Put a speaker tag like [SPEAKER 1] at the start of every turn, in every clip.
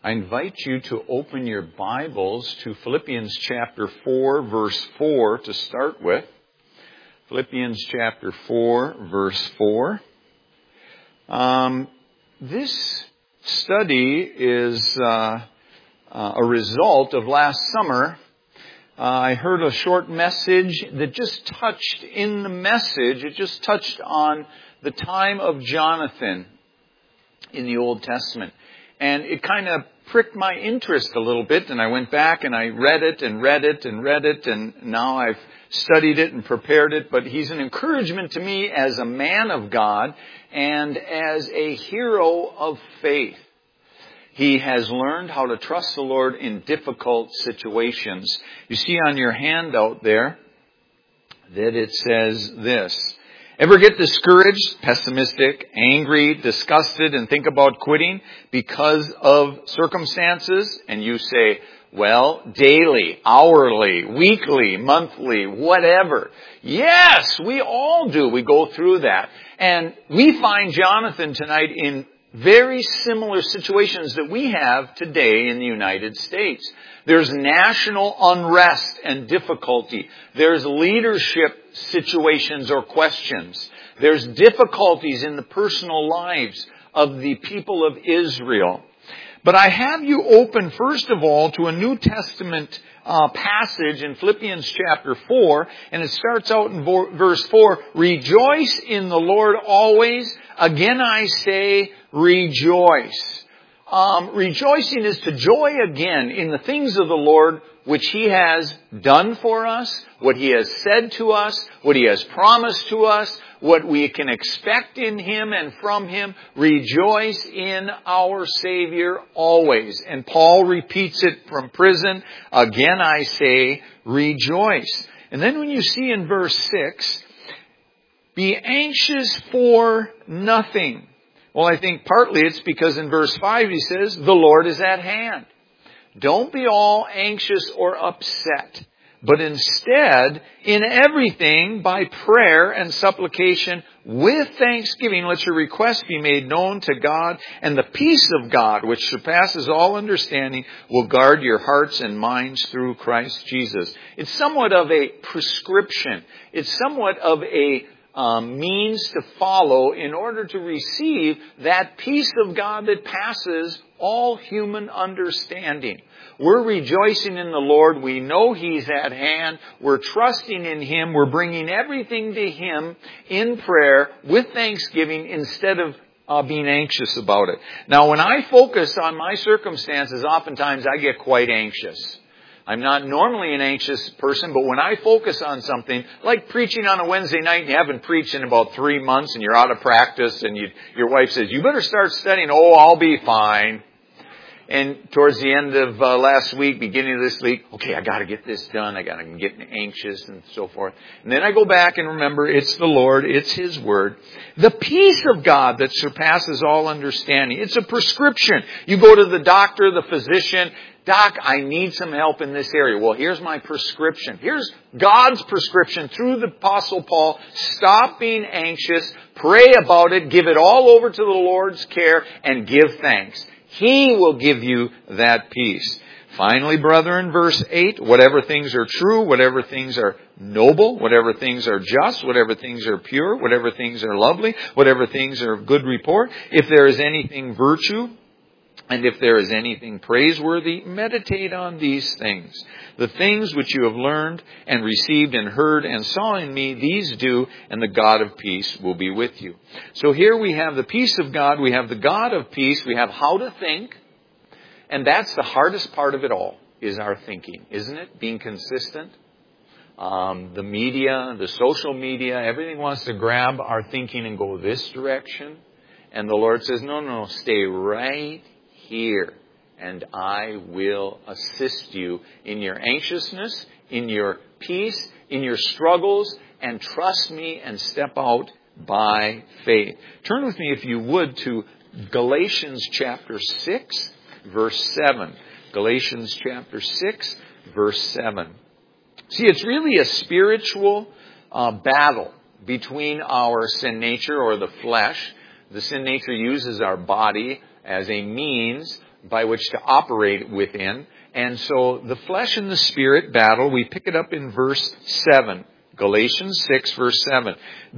[SPEAKER 1] I invite you to open your Bibles to Philippians chapter 4, verse 4 to start with. Philippians chapter 4, verse 4. This study is a result of last summer. I heard a short message that just touched in the message. It just touched on the time of Jonathan in the Old Testament. And it kind of pricked my interest a little bit, and I went back and I read it, and now I've studied it and prepared it. But he's an encouragement to me as a man of God and as a hero of faith. He has learned how to trust the Lord in difficult situations. You see on your handout there that it says this. Ever get discouraged, pessimistic, angry, disgusted, and think about quitting because of circumstances? And you say, well, daily, hourly, weekly, monthly, whatever. Yes, we all do. We go through that. And we find Jonathan tonight in very similar situations that we have today in the United States. There's national unrest and difficulty. There's leadership situations or questions. There's difficulties in the personal lives of the people of Israel. But I have you open, first of all, to a New Testament passage in Philippians chapter 4, and it starts out in verse 4, rejoice in the Lord always. Again I say, rejoice. Rejoicing is to joy again in the things of the Lord which He has done for us, what He has said to us, what He has promised to us, what we can expect in Him and from Him. Rejoice in our Savior always. And Paul repeats it from prison. Again I say, rejoice. And then when you see in verse 6, be anxious for nothing. Well, I think partly it's because in verse 5 he says, the Lord is at hand. Don't be all anxious or upset, but instead, in everything, by prayer and supplication, with thanksgiving, let your requests be made known to God, and the peace of God, which surpasses all understanding, will guard your hearts and minds through Christ Jesus. It's somewhat of a prescription. It's somewhat of a means to follow in order to receive that peace of God that passes all human understanding. We're rejoicing in the Lord. We know He's at hand. We're trusting in Him. We're bringing everything to Him in prayer with thanksgiving instead of being anxious about it. Now, when I focus on my circumstances, oftentimes I get quite anxious. I'm not normally an anxious person, but when I focus on something, like preaching on a Wednesday night and you haven't preached in about 3 months and you're out of practice and your wife says, you better start studying. Oh, I'll be fine. And towards the end of last week, beginning of this week, okay, I got to get this done. I got to get anxious and so forth. And then I go back and remember it's the Lord. It's His Word. The peace of God that surpasses all understanding. It's a prescription. You go to the doctor, the physician. Doc, I need some help in this area. Well, here's my prescription. Here's God's prescription through the Apostle Paul. Stop being anxious. Pray about it. Give it all over to the Lord's care and give thanks. He will give you that peace. Finally, brethren, verse 8, whatever things are true, whatever things are noble, whatever things are just, whatever things are pure, whatever things are lovely, whatever things are of good report, if there is anything virtue, and if there is anything praiseworthy, meditate on these things. The things which you have learned and received and heard and saw in me, these do, and the God of peace will be with you. So here we have the peace of God, we have the God of peace, we have how to think, and that's the hardest part of it all, is our thinking, isn't it? Being consistent. The media, the social media, everything wants to grab our thinking and go this direction. And the Lord says, no, stay right here, and I will assist you in your anxiousness, in your peace, in your struggles, and trust me and step out by faith. Turn with me, if you would, to Galatians chapter 6, verse 7. Galatians chapter 6, verse 7. See, it's really a spiritual battle between our sin nature or the flesh. The sin nature uses our body as a means by which to operate within. And so the flesh and the spirit battle, we pick it up in verse 7. Galatians 6 verse 7.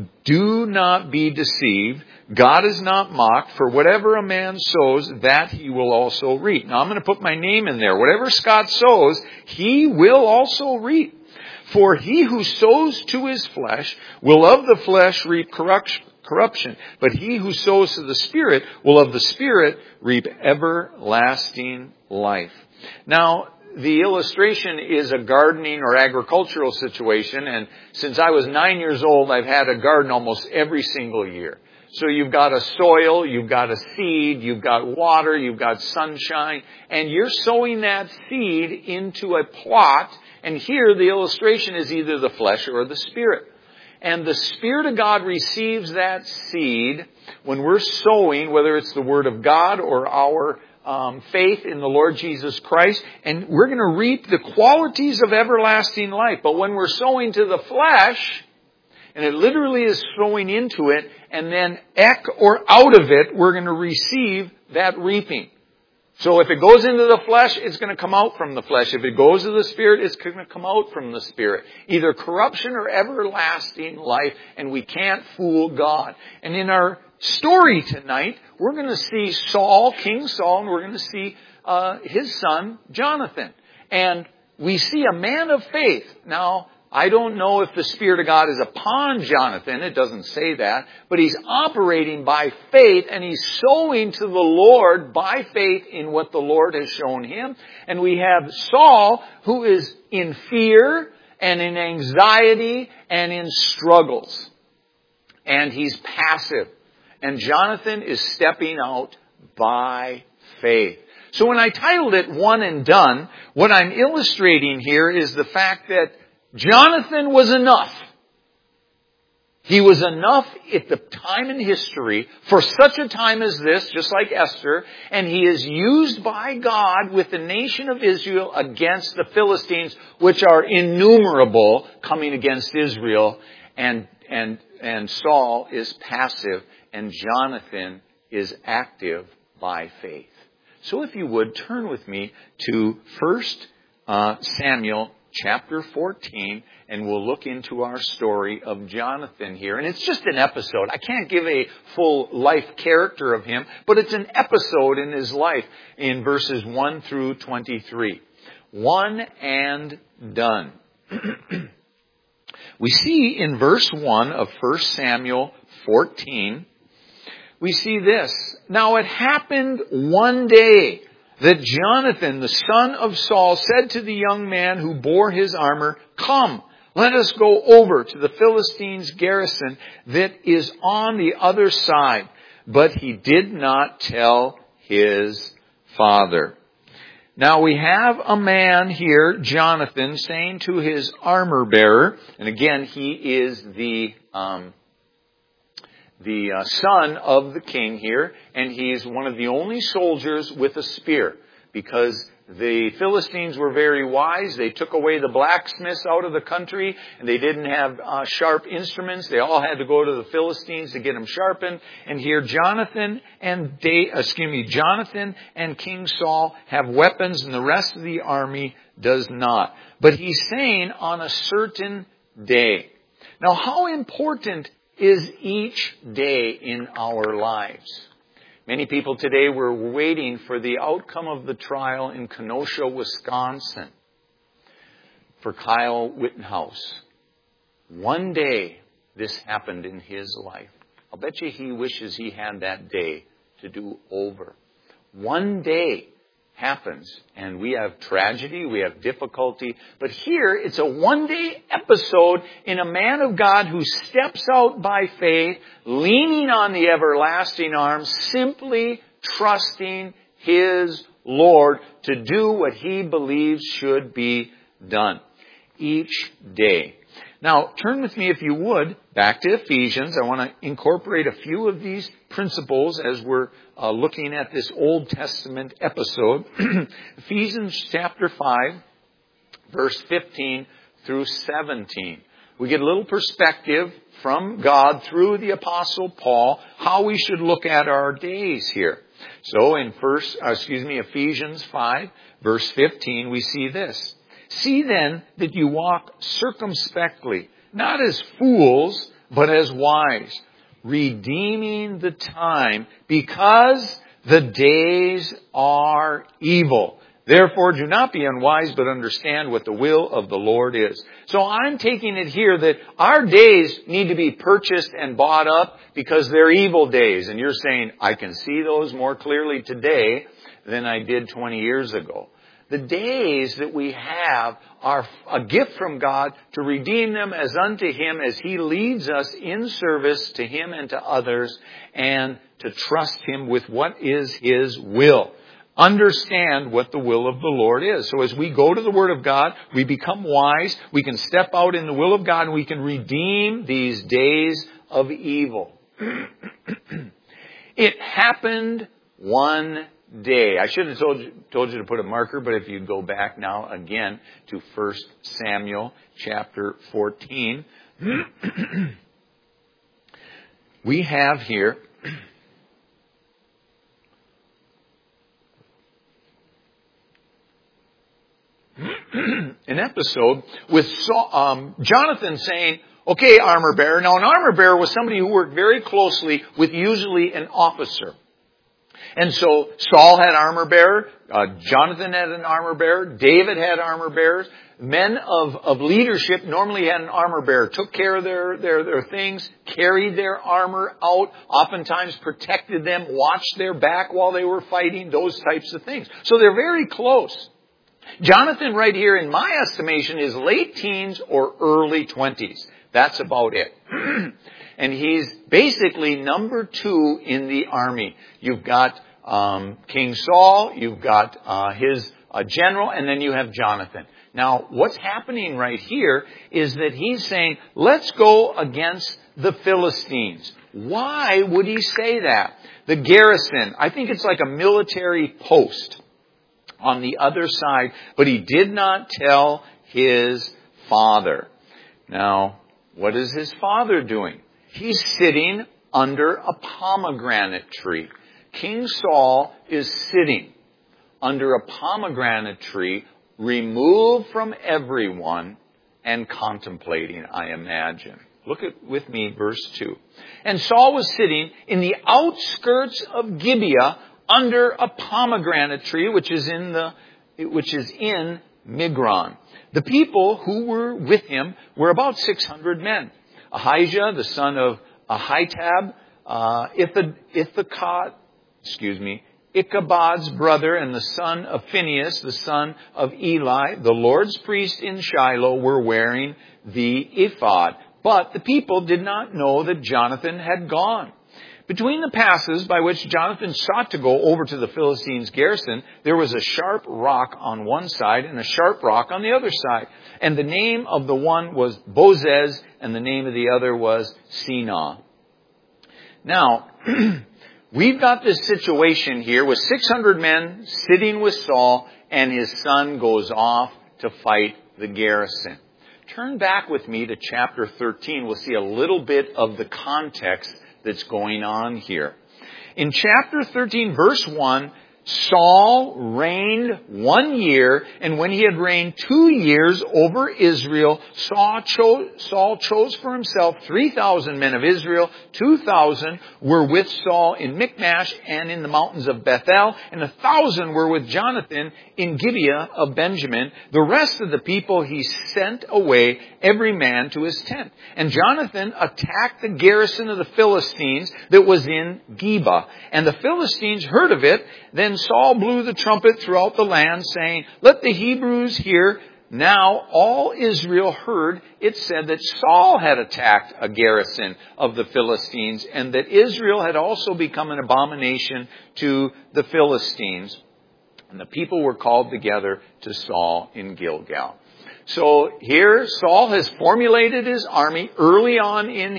[SPEAKER 1] Do not be deceived. God is not mocked. For whatever a man sows, that he will also reap. Now I'm going to put my name in there. Whatever Scott sows, he will also reap. For he who sows to his flesh will of the flesh reap corruption. But he who sows to the Spirit will of the Spirit reap everlasting life. Now, the illustration is a gardening or agricultural situation, and since I was 9 years old, I've had a garden almost every single year. So you've got a soil, you've got a seed, you've got water, you've got sunshine, and you're sowing that seed into a plot, and here the illustration is either the flesh or the Spirit. And the Spirit of God receives that seed when we're sowing, whether it's the Word of God or our faith in the Lord Jesus Christ, and we're going to reap the qualities of everlasting life. But when we're sowing to the flesh, and it literally is sowing into it, and then or out of it, we're going to receive that reaping. So if it goes into the flesh, it's going to come out from the flesh. If it goes to the Spirit, it's going to come out from the Spirit. Either corruption or everlasting life, and we can't fool God. And in our story tonight, we're going to see Saul, King Saul, and we're going to see his son, Jonathan. And we see a man of faith. Now, I don't know if the Spirit of God is upon Jonathan. It doesn't say that. But he's operating by faith, and he's sowing to the Lord by faith in what the Lord has shown him. And we have Saul, who is in fear and in anxiety and in struggles. And he's passive. And Jonathan is stepping out by faith. So when I titled it One and Done, what I'm illustrating here is the fact that Jonathan was enough. He was enough at the time in history for such a time as this, just like Esther, and he is used by God with the nation of Israel against the Philistines, which are innumerable coming against Israel, and Saul is passive, and Jonathan is active by faith. So if you would, turn with me to 1 Samuel chapter 14, and we'll look into our story of Jonathan here. And it's just an episode. I can't give a full life character of him, but it's an episode in his life in verses 1 through 23. One and done. We see in verse 1 of 1 Samuel 14, we see this. Now it happened one day that Jonathan, the son of Saul, said to the young man who bore his armor, "Come, let us go over to the Philistines' garrison that is on the other side." But he did not tell his father. Now we have a man here, Jonathan, saying to his armor bearer, and again he is the son of the king here, and he's one of the only soldiers with a spear, because the Philistines were very wise. They took away the blacksmiths out of the country, and they didn't have sharp instruments. They all had to go to the Philistines to get them sharpened. And here Jonathan and King Saul have weapons, and the rest of the army does not. But he's saying on a certain day. Now, how important is each day in our lives? Many people today were waiting for the outcome of the trial in Kenosha, Wisconsin, for Kyle Wittenhouse. One day this happened in his life. I'll bet you he wishes he had that day to do over. One day happens, and we have tragedy, we have difficulty, but here it's a one-day episode in a man of God who steps out by faith, leaning on the everlasting arms, simply trusting his Lord to do what he believes should be done each day. Now, turn with me, if you would, back to Ephesians. I want to incorporate a few of these principles as we're looking at this Old Testament episode. Ephesians chapter 5, verse 15 through 17. We get a little perspective from God through the Apostle Paul, how we should look at our days here. So in Ephesians 5, verse 15, we see this. See then that you walk circumspectly, not as fools, but as wise, redeeming the time, because the days are evil. Therefore, do not be unwise, but understand what the will of the Lord is. So I'm taking it here that our days need to be purchased and bought up because they're evil days. And you're saying, I can see those more clearly today than I did 20 years ago. The days that we have are a gift from God to redeem them as unto Him as He leads us in service to Him and to others, and to trust Him with what is His will. Understand what the will of the Lord is. So as we go to the Word of God, we become wise, we can step out in the will of God, and we can redeem these days of evil. It happened one day. I should have told you to put a marker, but if you'd go back now again to 1 Samuel chapter 14, we have here an episode with Jonathan saying, okay, armor bearer. Now, an armor bearer was somebody who worked very closely with usually an officer. And so Saul had armor bearer, Jonathan had an armor bearer, David had armor bearers. Men of leadership normally had an armor bearer, took care of their things, carried their armor out, oftentimes protected them, watched their back while they were fighting, those types of things. So they're very close. Jonathan right here, in my estimation, is late teens or early 20s. That's about it. And he's basically number 2 in the army. You've got King Saul, you've got his general, and then you have Jonathan. Now, what's happening right here is that he's saying, let's go against the Philistines. Why would he say that? The garrison, I think it's like a military post on the other side, but he did not tell his father. Now, what is his father doing? He's sitting under a pomegranate tree. King Saul is sitting under a pomegranate tree, removed from everyone and contemplating, I imagine. Look at with me verse 2. And Saul was sitting in the outskirts of Gibeah under a pomegranate tree, which is in Migron. The people who were with him were about 600 men. Ahijah, the son of Ahitab, Ichabod's brother, and the son of Phinehas, the son of Eli, the Lord's priest in Shiloh, were wearing the ephod. But the people did not know that Jonathan had gone. Between the passes by which Jonathan sought to go over to the Philistines' garrison, there was a sharp rock on one side and a sharp rock on the other side. And the name of the one was Bozez, and the name of the other was Senah. Now, we've got this situation here with 600 men sitting with Saul, and his son goes off to fight the garrison. Turn back with me to chapter 13. We'll see a little bit of the context that's going on here. In chapter 13, verse 1, Saul reigned 1 year, and when he had reigned 2 years over Israel, Saul chose for himself 3,000 men of Israel. 2,000 were with Saul in Michmash and in the mountains of Bethel, and 1,000 were with Jonathan in Gibeah of Benjamin. The rest of the people he sent away, every man to his tent. And Jonathan attacked the garrison of the Philistines that was in Geba. And the Philistines heard of it. Then Saul blew the trumpet throughout the land, saying, "Let the Hebrews hear." Now all Israel heard it said that Saul had attacked a garrison of the Philistines, and that Israel had also become an abomination to the Philistines. And the people were called together to Saul in Gilgal. So here Saul has formulated his army early on in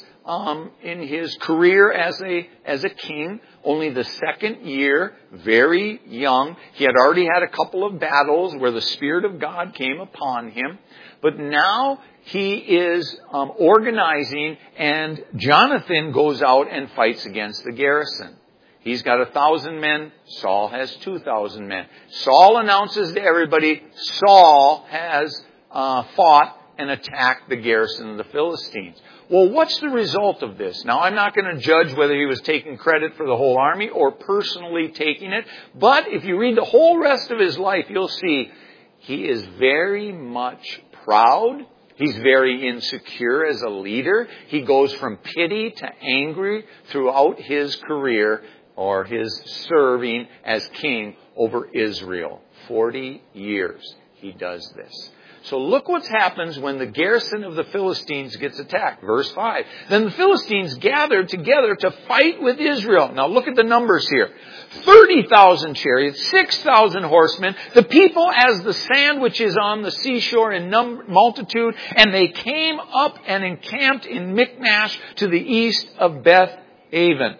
[SPEAKER 1] his career as a king. Only the second year, very young. He had already had a couple of battles where the Spirit of God came upon him. But now he is organizing, and Jonathan goes out and fights against the garrison. He's got 1,000 men. Saul has 2,000 men. Saul announces to everybody, Saul has fought and attacked the garrison of the Philistines. Well, what's the result of this? Now, I'm not going to judge whether he was taking credit for the whole army or personally taking it. But if you read the whole rest of his life, you'll see he is very much proud. He's very insecure as a leader. He goes from pity to angry throughout his career or his serving as king over Israel. 40 years he does this. So look what happens when the garrison of the Philistines gets attacked. Verse 5. Then the Philistines gathered together to fight with Israel. Now look at the numbers here. 30,000 chariots, 6,000 horsemen, the people as the sand which is on the seashore in multitude, and they came up and encamped in Michmash to the east of Beth Aven.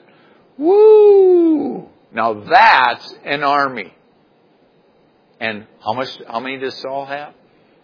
[SPEAKER 1] Woo! Now that's an army. And how many does Saul have?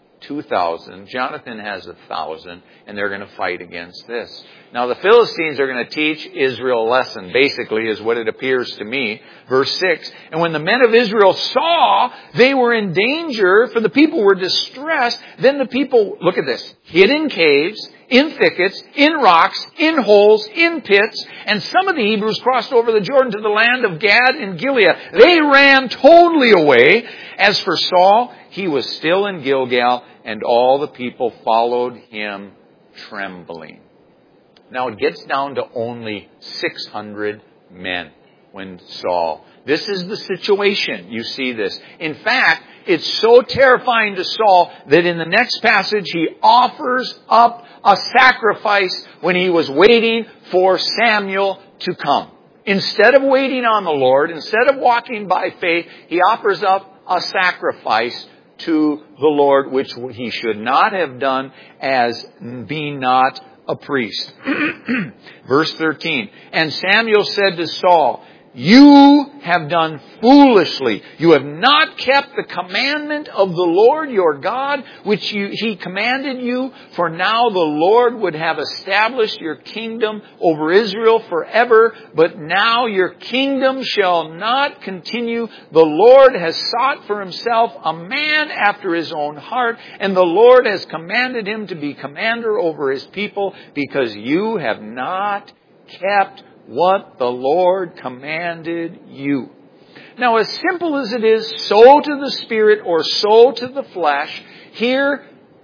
[SPEAKER 1] 2,000. Jonathan has 1,000, and they're going to fight against this. Now the Philistines are going to teach Israel a lesson, basically, is what it appears to me. Verse 6, and when the men of Israel saw they were in danger, for the people were distressed, then the people, look at this, hid in caves, in thickets, in rocks, in holes, in pits, and some of the Hebrews crossed over the Jordan to the land of Gad and Gilead. They ran totally away. As for Saul, he was still in Gilgal, and all the people followed him trembling. Now it gets down to only 600 men when Saul. This is the situation. You see this. In fact, it's so terrifying to Saul that in the next passage he offers up a sacrifice when he was waiting for Samuel to come. Instead of waiting on the Lord, instead of walking by faith, he offers up a sacrifice to the Lord, which he should not have done as being not a priest. Verse 13, and Samuel said to Saul, you have done foolishly. You have not kept the commandment of the Lord your God, which he commanded you. For now the Lord would have established your kingdom over Israel forever. But now your kingdom shall not continue. The Lord has sought for himself a man after his own heart. And the Lord has commanded him to be commander over his people, because you have not kept what the Lord commanded you. Now, as simple as it is, sow to the spirit or sow to the flesh, here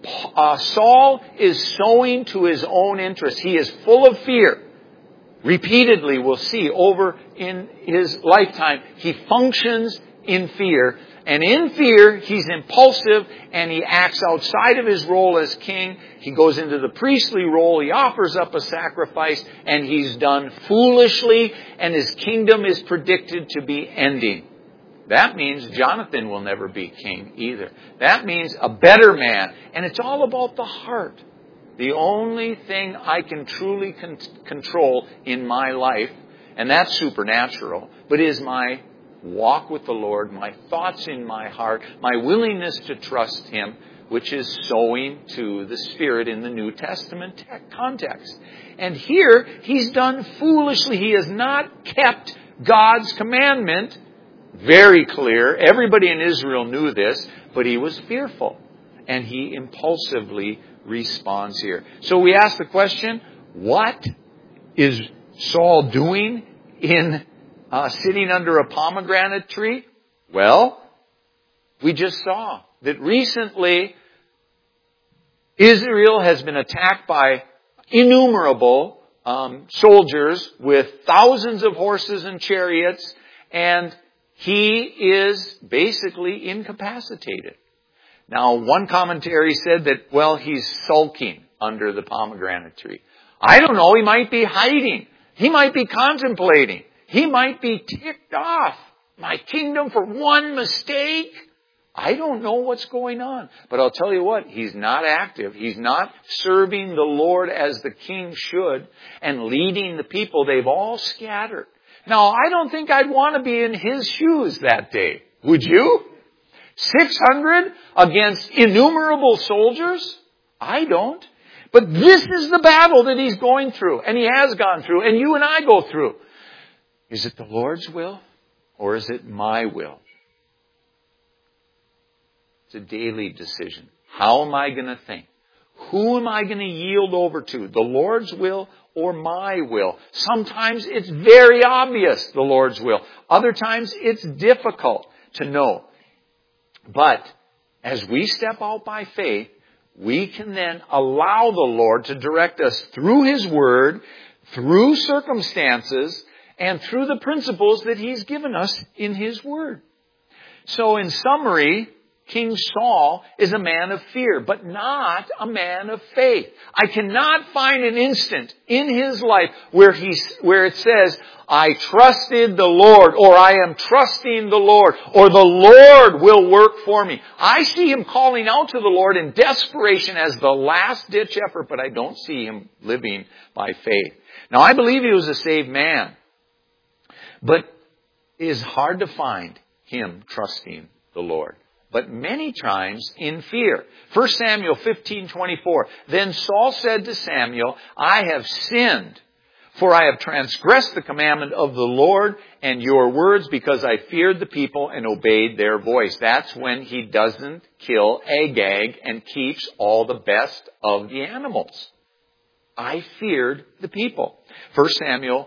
[SPEAKER 1] Saul is sowing to his own interest. He is full of fear. Repeatedly, we'll see over in his lifetime, he functions in fear. And in fear, he's impulsive and he acts outside of his role as king. He goes into the priestly role. He offers up a sacrifice, and he's done foolishly, and his kingdom is predicted to be ending. That means Jonathan will never be king either. That means a better man. And it's all about the heart. The only thing I can truly control in my life, and that's supernatural, but is my walk with the Lord, my thoughts in my heart, my willingness to trust him, which is sowing to the Spirit in the New Testament context. And here, he's done foolishly. He has not kept God's commandment. Very clear. Everybody in Israel knew this, but he was fearful. And he impulsively responds here. So we ask the question, what is Saul doing in sitting under a pomegranate tree? Well, we just saw that recently Israel has been attacked by innumerable soldiers with thousands of horses and chariots, and he is basically incapacitated. Now, one commentary said that, well, he's sulking under the pomegranate tree. I don't know, he might be hiding. He might be contemplating. He might be ticked off. My kingdom for one mistake. I don't know what's going on. But I'll tell you what, he's not active. He's not serving the Lord as the king should and leading the people. They've all scattered. Now, I don't think I'd want to be in his shoes that day. Would you? 600 against innumerable soldiers? I don't. But this is the battle that he's going through. And he has gone through. And you and I go through. Is it the Lord's will or is it my will? It's a daily decision. How am I going to think? Who am I going to yield over to? The Lord's will or my will? Sometimes it's very obvious, the Lord's will. Other times it's difficult to know. But as we step out by faith, we can then allow the Lord to direct us through His Word, through circumstances, and through the principles that He's given us in His Word. So in summary, King Saul is a man of fear, but not a man of faith. I cannot find an instant in his life where it says, I trusted the Lord, or I am trusting the Lord, or the Lord will work for me. I see him calling out to the Lord in desperation as the last ditch effort, but I don't see him living by faith. Now I believe he was a saved man, but it is hard to find him trusting the Lord. But many times in fear. 1 Samuel 15:24. Then Saul said to Samuel, I have sinned, for I have transgressed the commandment of the Lord and your words because I feared the people and obeyed their voice. That's when he doesn't kill Agag and keeps all the best of the animals. I feared the people. 1 Samuel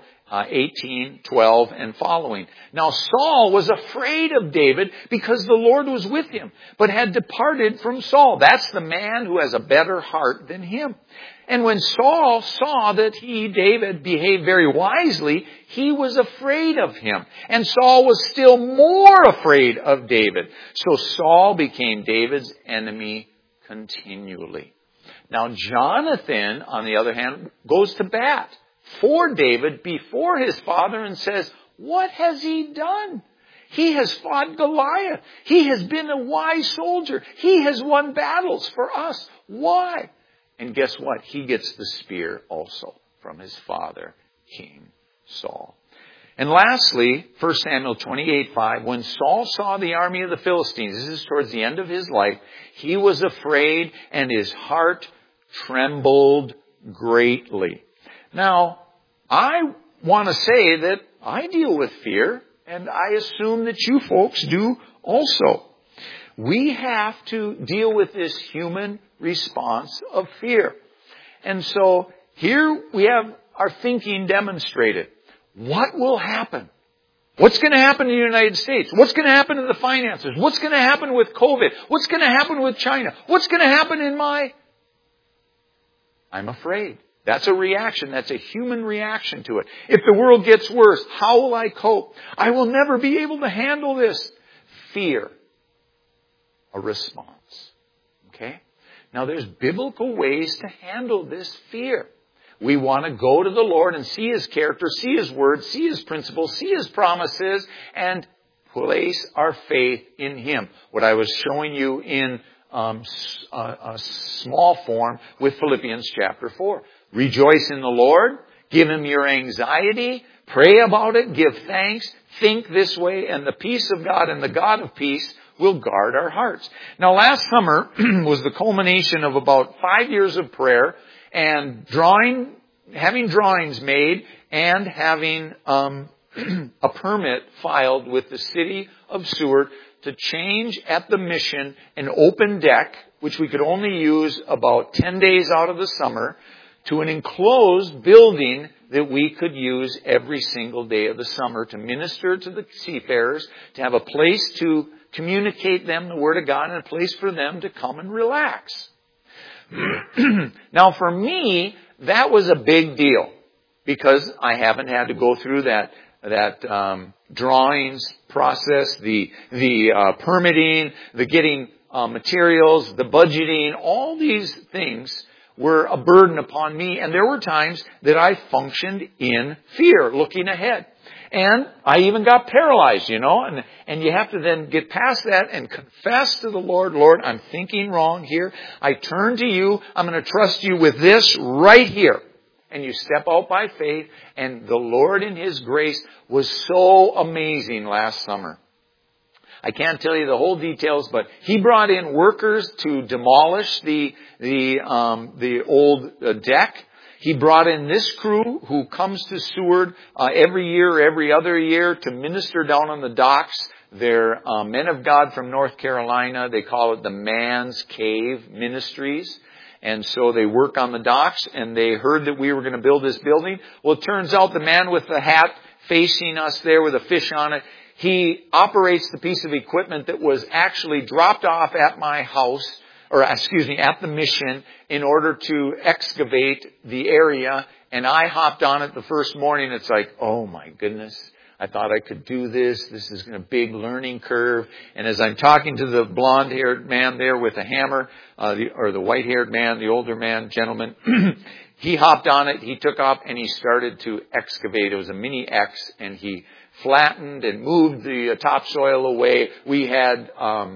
[SPEAKER 1] 18:12 and following. Now Saul was afraid of David because the Lord was with him, but had departed from Saul. That's the man who has a better heart than him. And when Saul saw that David, behaved very wisely, he was afraid of him. And Saul was still more afraid of David. So Saul became David's enemy continually. Now Jonathan, on the other hand, goes to bat for David before his father and says, what has he done? He has fought Goliath. He has been a wise soldier. He has won battles for us. Why? And guess what? He gets the spear also from his father, King Saul. And lastly, 1 Samuel 28:5, when Saul saw the army of the Philistines, this is towards the end of his life, he was afraid and his heart trembled greatly. Now, I want to say that I deal with fear, and I assume that you folks do also. We have to deal with this human response of fear. And so here we have our thinking demonstrated. What will happen? What's going to happen in the United States? What's going to happen in the finances? What's going to happen with COVID? What's going to happen with China? What's going to happen in I'm afraid. That's a reaction. That's a human reaction to it. If the world gets worse, how will I cope? I will never be able to handle this. Fear. A response. Okay? Now there's biblical ways to handle this fear. We want to go to the Lord and see His character, see His word, see His principles, see His promises, and place our faith in Him. What I was showing you in a small form with Philippians chapter 4. Rejoice in the Lord. Give Him your anxiety. Pray about it. Give thanks. Think this way. And the peace of God and the God of peace will guard our hearts. Now last summer was the culmination of about 5 years of prayer and having drawings made and having a permit filed with the city of Seward to change at the mission an open deck, which we could only use about 10 days out of the summer, to an enclosed building that we could use every single day of the summer to minister to the seafarers, to have a place to communicate them the Word of God and a place for them to come and relax. Now for me, that was a big deal because I haven't had to go through that drawings process, the permitting, the getting materials, the budgeting. All these things were a burden upon me, and there were times that I functioned in fear, looking ahead. And I even got paralyzed, and you have to then get past that and confess to the Lord, Lord, I'm thinking wrong here. I turn to you. I'm going to trust you with this right here. And you step out by faith, and the Lord in His grace was so amazing last summer. I can't tell you the whole details, but He brought in workers to demolish the old deck. He brought in this crew who comes to Seward every year or every other year to minister down on the docks. They're men of God from North Carolina. They call it the Man's Cave Ministries. And so they work on the docks, and they heard that we were going to build this building. Well, it turns out the man with the hat facing us there with a fish on it, he operates the piece of equipment that was actually dropped off at my house, at the mission, in order to excavate the area. And I hopped on it the first morning. It's like, oh my goodness, I thought I could do this. This is a big learning curve. And as I'm talking to the blonde-haired man there with a hammer, the white-haired man, the older man, gentleman, he hopped on it, he took off, and he started to excavate. It was a mini X, and he flattened and moved the topsoil away. We had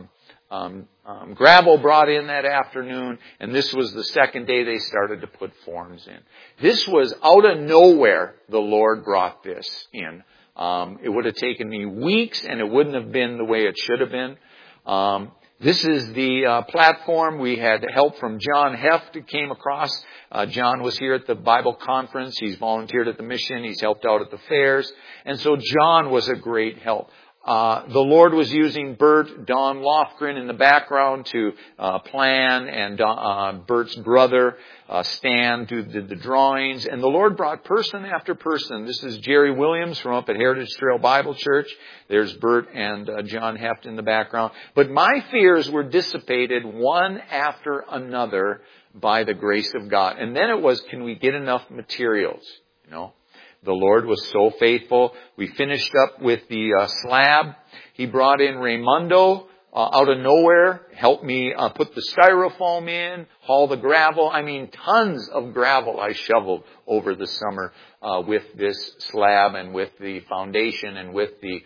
[SPEAKER 1] gravel brought in that afternoon, and this was the second day they started to put forms in. This was out of nowhere the Lord brought this in. It would have taken me weeks, and it wouldn't have been the way it should have been. This is the platform. We had help from John Heft who came across. John was here at the Bible conference. He's volunteered at the mission. He's helped out at the fairs. And so John was a great help. The Lord was using Bert, Don Lofgren in the background to plan, and Bert's brother, Stan, did the drawings. And the Lord brought person after person. This is Jerry Williams from up at Heritage Trail Bible Church. There's Bert and John Heft in the background. But my fears were dissipated one after another by the grace of God. And then it was, can we get enough materials? The Lord was so faithful. We finished up with the slab. He brought in Raymundo out of nowhere, helped me put the styrofoam in, haul the gravel. Tons of gravel I shoveled over the summer with this slab and with the foundation and with the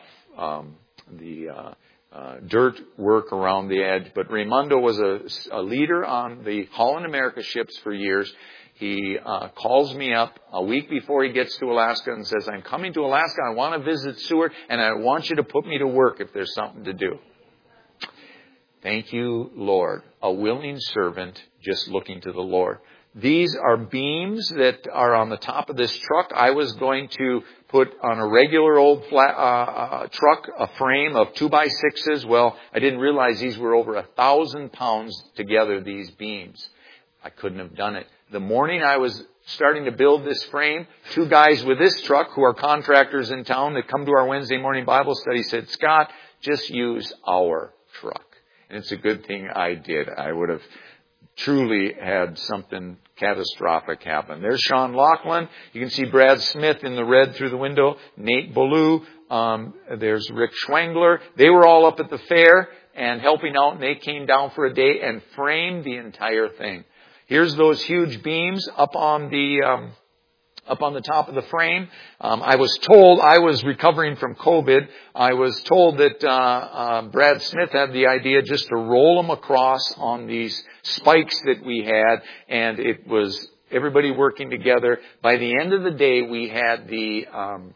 [SPEAKER 1] dirt work around the edge. But Raymundo was a leader on the Holland America ships for years. He calls me up a week before he gets to Alaska and says, I'm coming to Alaska. I want to visit Seward, and I want you to put me to work if there's something to do. Thank you, Lord. A willing servant just looking to the Lord. These are beams that are on the top of this truck. I was going to put on a regular old flat truck a frame of 2x6s. Well, I didn't realize these were over 1,000 pounds together, these beams. I couldn't have done it. The morning I was starting to build this frame, two guys with this truck who are contractors in town that come to our Wednesday morning Bible study said, Scott, just use our truck. And it's a good thing I did. I would have truly had something catastrophic happen. There's Sean Laughlin. You can see Brad Smith in the red through the window. Nate Ballou. There's Rick Schwengler. They were all up at the fair and helping out, and they came down for a day and framed the entire thing. Here's those huge beams up on the top of the frame. I was recovering from COVID. I was told that Brad Smith had the idea just to roll them across on these spikes that we had, and it was everybody working together. By the end of the day, we had the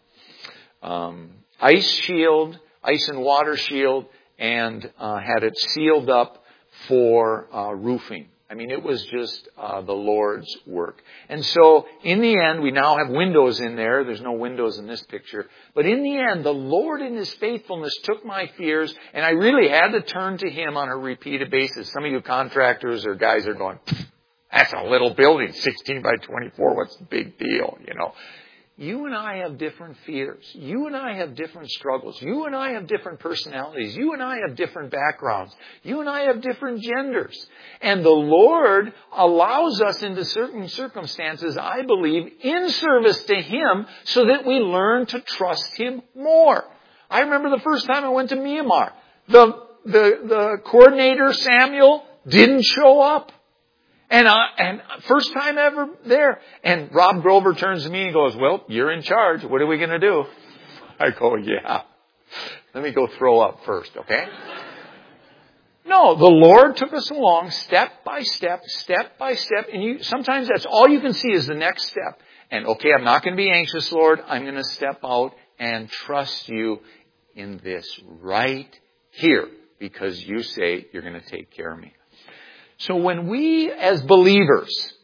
[SPEAKER 1] ice and water shield, and had it sealed up for roofing. It was just the Lord's work. And so, in the end, we now have windows in there. There's no windows in this picture. But in the end, the Lord in His faithfulness took my fears, and I really had to turn to Him on a repeated basis. Some of you contractors or guys are going, that's a little building, 16 by 24. What's the big deal, You and I have different fears. You and I have different struggles. You and I have different personalities. You and I have different backgrounds. You and I have different genders. And the Lord allows us into certain circumstances, I believe, in service to Him so that we learn to trust Him more. I remember the first time I went to Myanmar. The coordinator, Samuel, didn't show up. And first time ever there. And Rob Grover turns to me and goes, well, you're in charge. What are we going to do? I go, yeah. Let me go throw up first, okay? No, the Lord took us along step by step. And sometimes that's all you can see is the next step. And okay, I'm not going to be anxious, Lord. I'm going to step out and trust you in this right here. Because you say you're going to take care of me. So when we, as believers,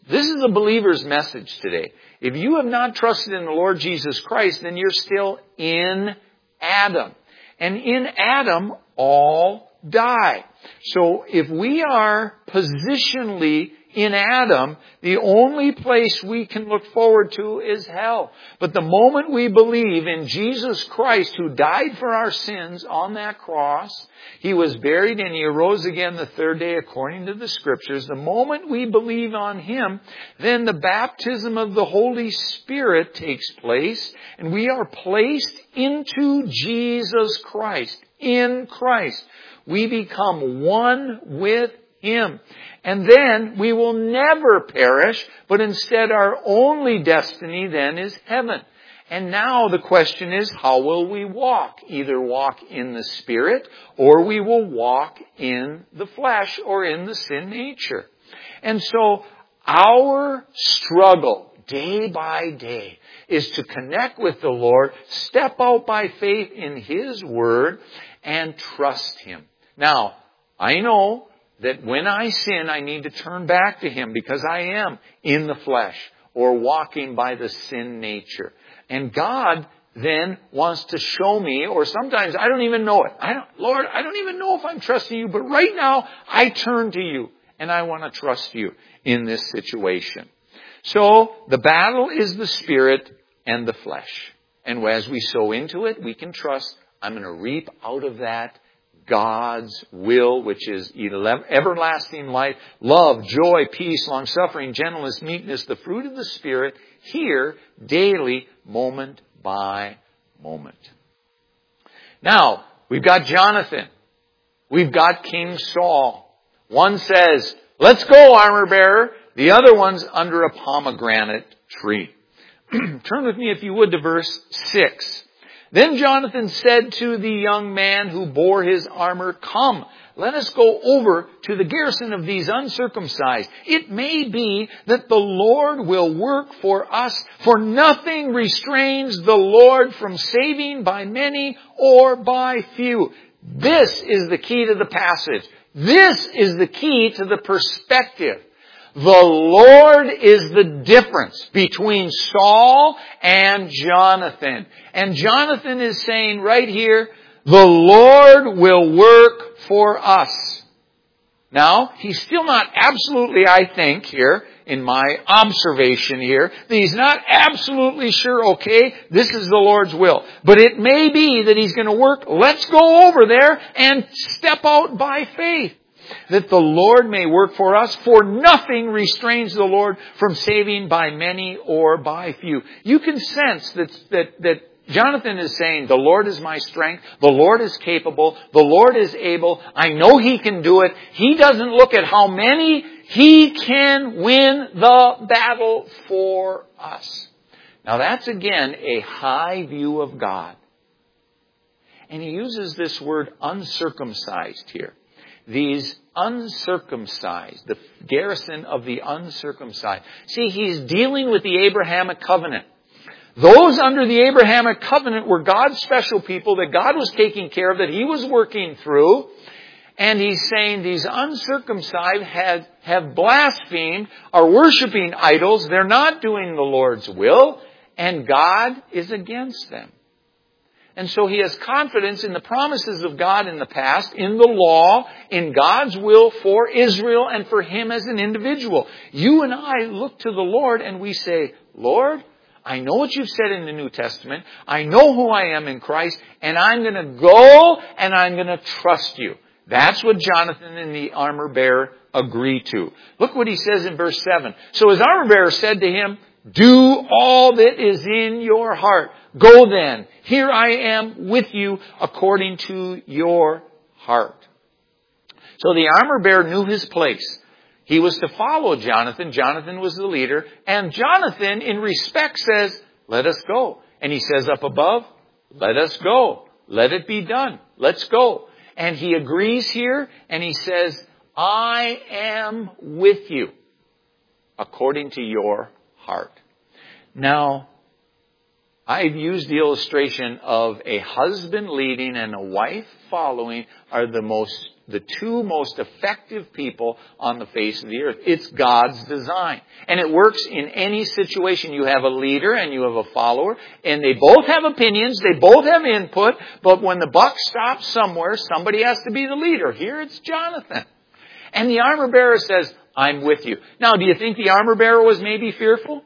[SPEAKER 1] This is a believer's message today. If you have not trusted in the Lord Jesus Christ, then you're still in Adam. And in Adam, all die. So if we are positionally in Adam, the only place we can look forward to is hell. But the moment we believe in Jesus Christ, who died for our sins on that cross, He was buried and He arose again the third day according to the Scriptures. The moment we believe on Him, then the baptism of the Holy Spirit takes place, and we are placed into Jesus Christ. In Christ, we become one with Him. And then we will never perish, but instead our only destiny then is heaven. And now the question is, how will we walk? Either walk in the Spirit, or we will walk in the flesh, or in the sin nature. And so our struggle day by day is to connect with the Lord, step out by faith in His Word, and trust Him. Now, I know that when I sin, I need to turn back to Him because I am in the flesh or walking by the sin nature. And God then wants to show me, or sometimes I don't even know it. Lord, I don't even know if I'm trusting You, but right now I turn to You and I want to trust You in this situation. So the battle is the spirit and the flesh. And as we sow into it, we can trust I'm going to reap out of that God's will, which is everlasting life, love, joy, peace, long-suffering, gentleness, meekness, the fruit of the Spirit, here, daily, moment by moment. Now, we've got Jonathan. We've got King Saul. One says, let's go, armor bearer. The other one's under a pomegranate tree. Turn with me, if you would, to verse 6. Then Jonathan said to the young man who bore his armor, come, let us go over to the garrison of these uncircumcised. It may be that the Lord will work for us, for nothing restrains the Lord from saving by many or by few. This is the key to the passage. This is the key to the perspective. The Lord is the difference between Saul and Jonathan. And Jonathan is saying right here, the Lord will work for us. Now, he's still not absolutely, I think, here, in my observation here, that he's not absolutely sure, okay, this is the Lord's will. But it may be that He's going to work. Let's go over there and step out by faith, that the Lord may work for us, for nothing restrains the Lord from saving by many or by few. You can sense that Jonathan is saying, the Lord is my strength, the Lord is capable, the Lord is able, I know He can do it. He doesn't look at how many, He can win the battle for us. Now that's again a high view of God. And he uses this word uncircumcised here. These uncircumcised, the garrison of the uncircumcised. See, he's dealing with the Abrahamic covenant. Those under the Abrahamic covenant were God's special people that God was taking care of, that He was working through. And he's saying these uncircumcised have blasphemed, are worshiping idols. They're not doing the Lord's will, and God is against them. And so he has confidence in the promises of God in the past, in the law, in God's will for Israel and for him as an individual. You and I look to the Lord and we say, Lord, I know what you've said in the New Testament. I know who I am in Christ, and I'm going to go and I'm going to trust you. That's what Jonathan and the armor bearer agree to. Look what he says in verse 7. So his armor bearer said to him, do all that is in your heart. Go then. Here I am with you according to your heart. So the armor bearer knew his place. He was to follow Jonathan. Jonathan was the leader. And Jonathan, in respect, says, let us go. And he says up above, let us go. Let it be done. Let's go. And he agrees here and he says, I am with you according to your heart. Now, I've used the illustration of a husband leading and a wife following are the two most effective people on the face of the earth. It's God's design. And it works in any situation. You have a leader and you have a follower, and they both have opinions, they both have input, but when the buck stops somewhere, somebody has to be the leader. Here it's Jonathan. And the armor bearer says, I'm with you. Now, do you think the armor bearer was maybe fearful?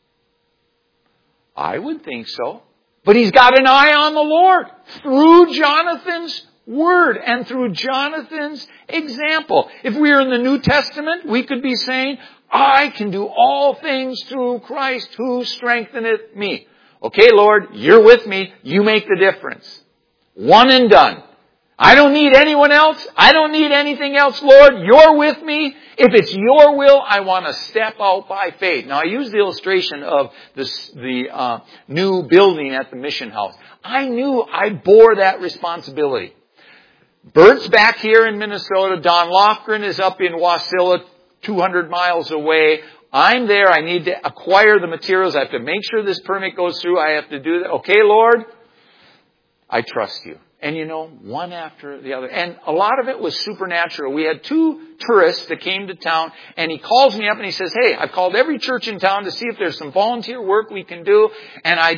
[SPEAKER 1] I would think so. But he's got an eye on the Lord through Jonathan's word and through Jonathan's example. If we are in the New Testament, we could be saying, I can do all things through Christ who strengtheneth me. Okay, Lord, you're with me. You make the difference. One and done. I don't need anyone else. I don't need anything else, Lord. You're with me. If it's your will, I want to step out by faith. Now, I use the illustration of the new building at the mission house. I knew I bore that responsibility. Bert's back here in Minnesota. Don Lofgren is up in Wasilla, 200 miles away. I'm there. I need to acquire the materials. I have to make sure this permit goes through. I have to do that. Okay, Lord, I trust you. And you know, one after the other. And a lot of it was supernatural. We had 2 tourists that came to town, and he calls me up and he says, hey, I've called every church in town to see if there's some volunteer work we can do. And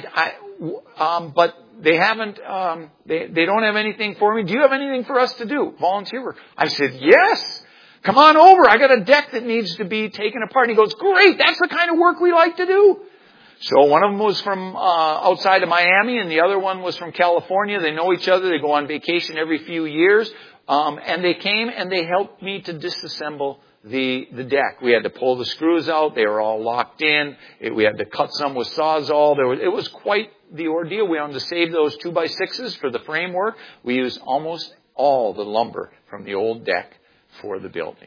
[SPEAKER 1] but they haven't, they don't have anything for me. Do you have anything for us to do? Volunteer work. I said, yes. Come on over. I got a deck that needs to be taken apart. And he goes, great. That's the kind of work we like to do. So one of them was from outside of Miami, and the other one was from California. They know each other. They go on vacation every few years. And they came and they helped me to disassemble the deck. We had to pull the screws out. They were all locked in. We had to cut some with Sawzall. It was quite the ordeal. We wanted to save those 2x6s for the framework. We used almost all the lumber from the old deck for the building.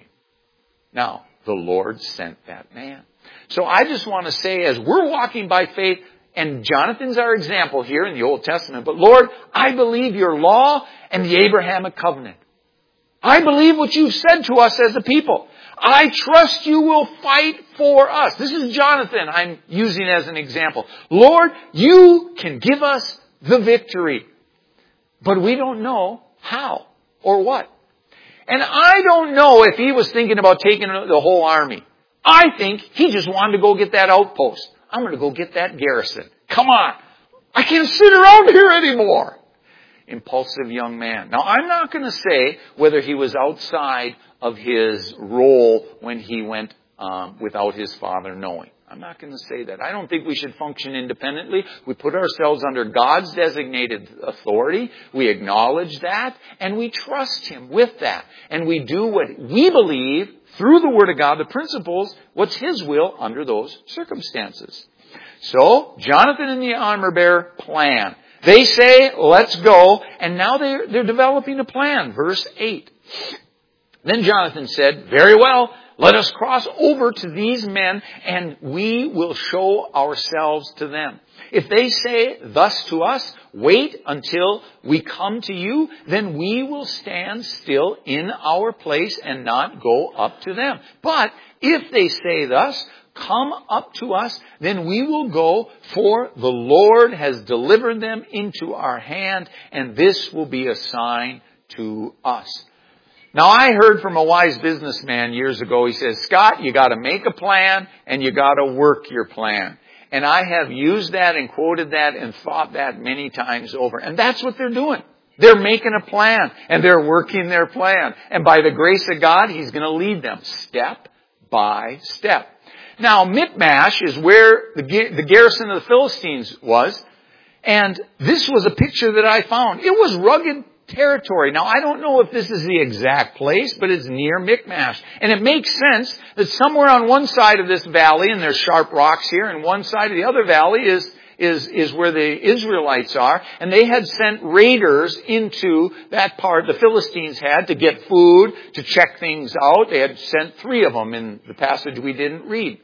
[SPEAKER 1] Now, the Lord sent that man. So I just want to say, as we're walking by faith, and Jonathan's our example here in the Old Testament, but Lord, I believe your law and the Abrahamic covenant. I believe what you've said to us as a people. I trust you will fight for us. This is Jonathan I'm using as an example. Lord, you can give us the victory, but we don't know how or what. And I don't know if he was thinking about taking the whole army. I think he just wanted to go get that outpost. I'm going to go get that garrison. Come on. I can't sit around here anymore. Impulsive young man. Now, I'm not going to say whether he was outside of his role when he went without his father knowing. I'm not going to say that. I don't think we should function independently. We put ourselves under God's designated authority. We acknowledge that, and we trust him with that. And we do what we believe through the Word of God, the principles, what's his will under those circumstances. So, Jonathan and the armor bearer plan. They say, let's go, and now they're developing a plan. Verse 8. Then Jonathan said, very well, let us cross over to these men, and we will show ourselves to them. If they say thus to us, wait until we come to you, then we will stand still in our place and not go up to them. But if they say thus, come up to us, then we will go, for the Lord has delivered them into our hand, and this will be a sign to us. Now, I heard from a wise businessman years ago, he says, Scott, you got to make a plan and you got to work your plan. And I have used that and quoted that and thought that many times over. And that's what they're doing. They're making a plan and they're working their plan. And by the grace of God, he's going to lead them step by step. Now, Michmash is where the garrison of the Philistines was. And this was a picture that I found. It was rugged territory. Now, I don't know if this is the exact place, but it's near Michmash. And it makes sense that somewhere on one side of this valley, and there's sharp rocks here, and one side of the other valley is where the Israelites are. And they had sent raiders into that part, the Philistines had, to get food, to check things out. They had sent 3 of them in the passage we didn't read.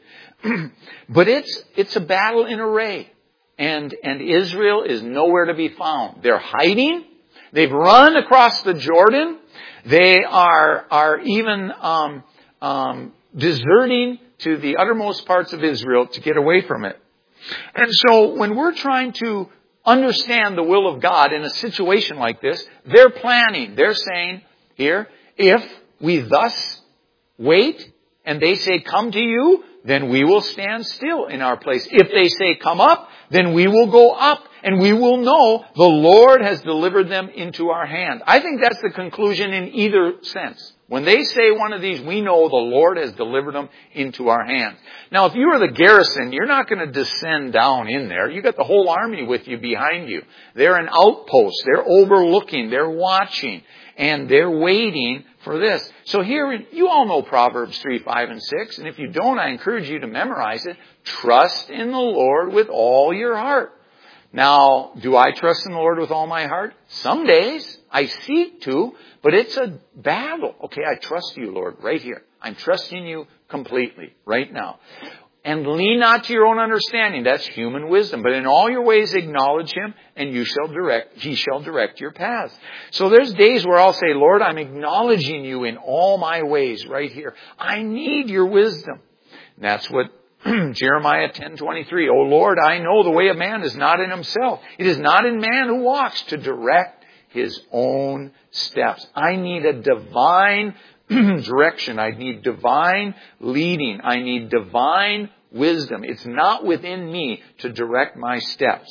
[SPEAKER 1] But it's a battle in array. And Israel is nowhere to be found. They're hiding. They've run across the Jordan. They are even deserting to the uttermost parts of Israel to get away from it. And so when we're trying to understand the will of God in a situation like this, they're planning. They're saying here, if we thus wait and they say, come to you, then we will stand still in our place. If they say, come up, then we will go up and we will know the Lord has delivered them into our hand. I think that's the conclusion in either sense. When they say one of these, we know the Lord has delivered them into our hands. Now, if you are the garrison, you're not going to descend down in there. You got the whole army with you behind you. They're an outpost. They're overlooking. They're watching. And they're waiting for this. So here, you all know Proverbs 3, 5, and 6. And if you don't, I encourage you to memorize it. Trust in the Lord with all your heart. Now, do I trust in the Lord with all my heart? Some days I seek to, but it's a battle. Okay, I trust you, Lord, right here. I'm trusting you completely right now. And lean not to your own understanding. That's human wisdom. But in all your ways acknowledge Him, and He shall direct your paths. So there's days where I'll say, Lord, I'm acknowledging you in all my ways right here. I need your wisdom. And that's what Jeremiah 10:23. O Lord, I know the way of man is not in himself. It is not in man who walks to direct his own steps. I need a divine direction. I need divine leading. I need divine wisdom. It's not within me to direct my steps.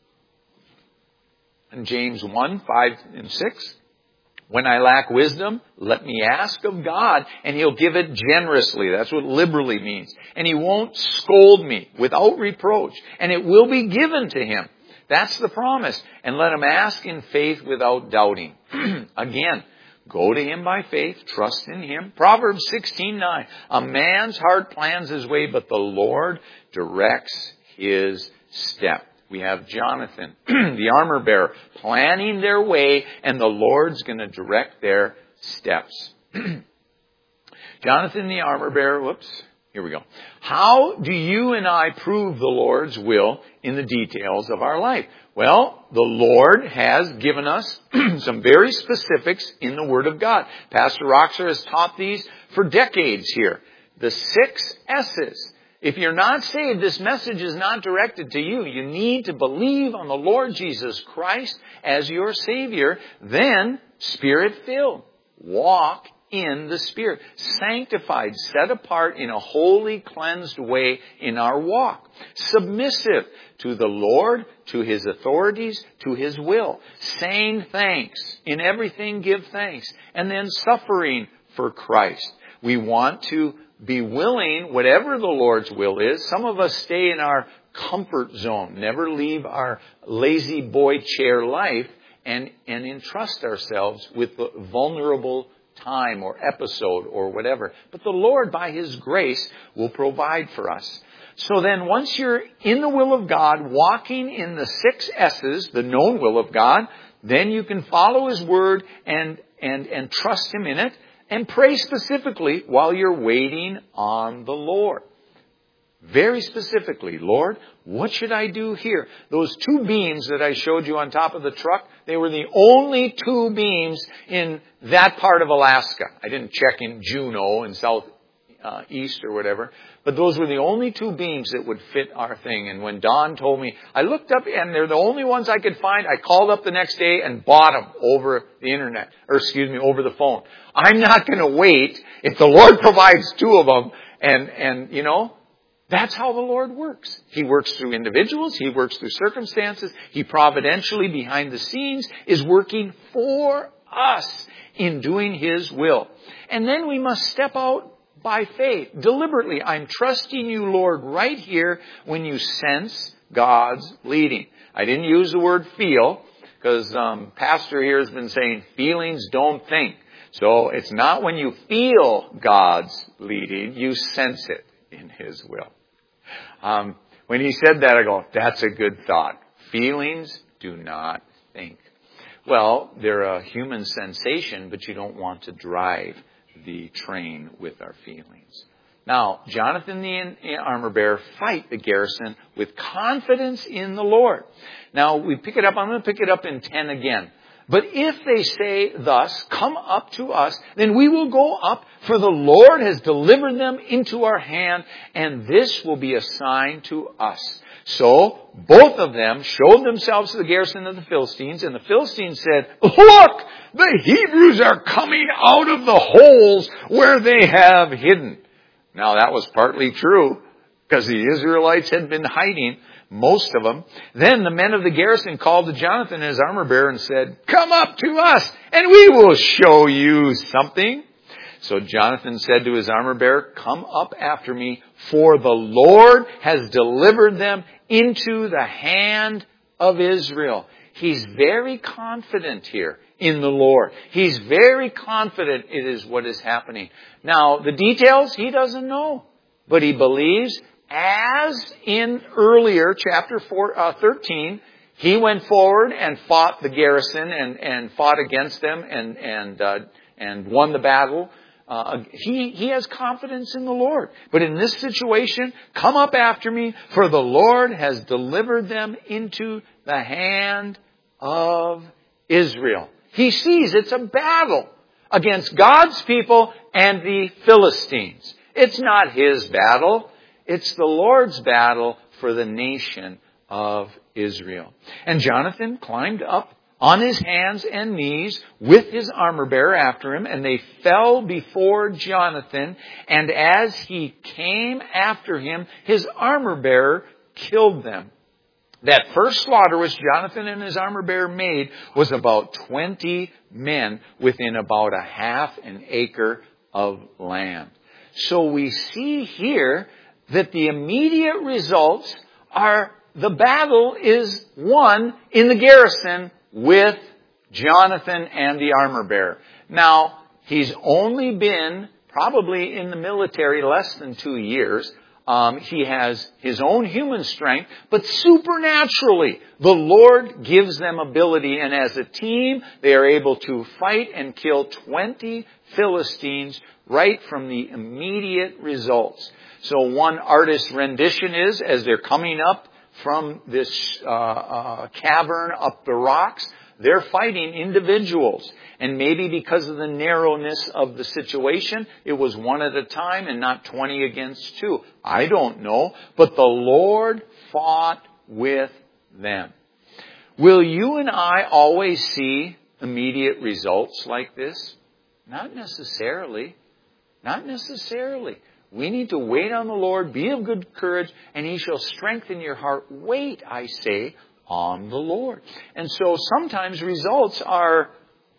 [SPEAKER 1] And James 1, 5 and 6. When I lack wisdom, let me ask of God, and He'll give it generously. That's what liberally means. And He won't scold me without reproach. And it will be given to him. That's the promise. And let him ask in faith without doubting. Again, go to Him by faith. Trust in Him. Proverbs 16:9. A man's heart plans his way, but the Lord directs his step. We have Jonathan, the armor bearer, planning their way, and the Lord's going to direct their steps. Jonathan, the armor bearer, here we go. How do you and I prove the Lord's will in the details of our life? Well, the Lord has given us some very specifics in the Word of God. Pastor Roxer has taught these for decades here. The 6 S's. If you're not saved, this message is not directed to you. You need to believe on the Lord Jesus Christ as your Savior. Then, Spirit-filled. Walk in the Spirit. Sanctified, set apart in a holy, cleansed way in our walk. Submissive to the Lord, to His authorities, to His will. Saying thanks. In everything give thanks. And then suffering for Christ. We want to be willing, whatever the Lord's will is. Some of us stay in our comfort zone, never leave our lazy boy chair life, and entrust ourselves with the vulnerable time or episode or whatever. But the Lord, by His grace, will provide for us. So then once you're in the will of God, walking in the 6 S's, the known will of God, then you can follow His Word and trust Him in it. And pray specifically while you're waiting on the Lord. Very specifically, Lord, what should I do here? Those 2 beams that I showed you on top of the truck, they were the only 2 beams in that part of Alaska. I didn't check in Juneau in southeast or whatever. But those were the only 2 beams that would fit our thing. And when Don told me, I looked up and they're the only ones I could find. I called up the next day and bought them over the internet, over the phone. I'm not going to wait if the Lord provides 2 of them. And that's how the Lord works. He works through individuals. He works through circumstances. He providentially, behind the scenes, is working for us in doing His will. And then we must step out by faith, deliberately. I'm trusting you, Lord, right here when you sense God's leading. I didn't use the word feel because Pastor here has been saying feelings don't think. So it's not when you feel God's leading, you sense it in His will. When he said that, I go, that's a good thought. Feelings do not think. Well, they're a human sensation, but you don't want to drive the train with our feelings. Now, Jonathan the armor bearer fight the garrison with confidence in the Lord. Now, I'm going to pick it up in 10 again. But if they say thus, come up to us, then we will go up, for the Lord has delivered them into our hand, and this will be a sign to us. So both of them showed themselves to the garrison of the Philistines, and the Philistines said, look, the Hebrews are coming out of the holes where they have hidden. Now that was partly true, because the Israelites had been hiding, most of them. Then the men of the garrison called to Jonathan and his armor bearer and said, come up to us, and we will show you something. So Jonathan said to his armor bearer, come up after me, for the Lord has delivered them into the hand of Israel. He's very confident here in the Lord. He's very confident it is what is happening. Now, the details he doesn't know, but he believes, as in earlier chapter 13, he went forward and fought the garrison and fought against them and won the battle. He has confidence in the Lord. But in this situation, come up after me, for the Lord has delivered them into the hand of Israel. He sees it's a battle against God's people and the Philistines. It's not his battle. It's the Lord's battle for the nation of Israel. And Jonathan climbed up on his hands and knees with his armor bearer after him, and they fell before Jonathan. And as he came after him, his armor bearer killed them. That first slaughter which Jonathan and his armor bearer made was about 20 men within about a half an acre of land. So we see here that the immediate results are the battle is won in the garrison with Jonathan and the armor bearer. Now, he's only been probably in the military less than 2 years. He has his own human strength, but supernaturally, the Lord gives them ability, and as a team, they are able to fight and kill 20 Philistines right from the immediate results. So one artist's rendition is, as they're coming up from this cavern up the rocks, they're fighting individuals. And maybe because of the narrowness of the situation, it was one at a time and not 20 against 2. I don't know. But the Lord fought with them. Will you and I always see immediate results like this? Not necessarily. Not necessarily. We need to wait on the Lord, be of good courage, and He shall strengthen your heart. Wait, I say, on the Lord. And so sometimes results are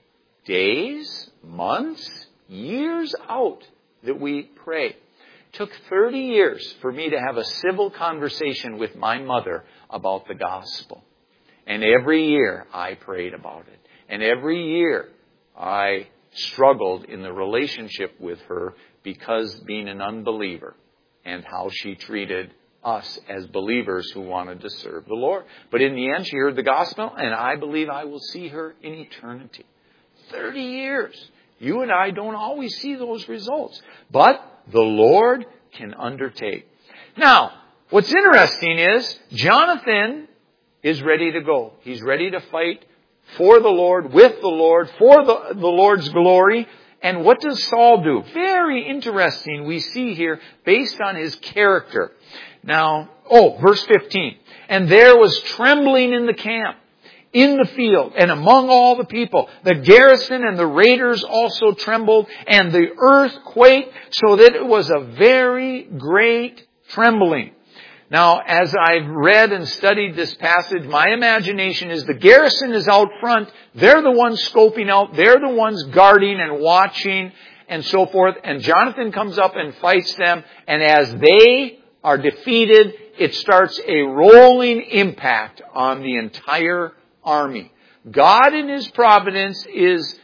[SPEAKER 1] days, months, years out that we pray. It took 30 years for me to have a civil conversation with my mother about the gospel. And every year I prayed about it. And every year I struggled in the relationship with her because being an unbeliever and how she treated us as believers who wanted to serve the Lord. But in the end, she heard the gospel, and I believe I will see her in eternity. 30 years. You and I don't always see those results. But the Lord can undertake. Now, what's interesting is Jonathan is ready to go. He's ready to fight for the Lord, with the Lord, for the Lord's glory. And what does Saul do? Very interesting we see here based on his character. Now, verse 15. And there was trembling in the camp, in the field, and among all the people. The garrison and the raiders also trembled, and the earth quaked, so that it was a very great trembling. Now, as I've read and studied this passage, my imagination is the garrison is out front. They're the ones scoping out. They're the ones guarding and watching and so forth. And Jonathan comes up and fights them. And as they are defeated, it starts a rolling impact on the entire army. God in His providence is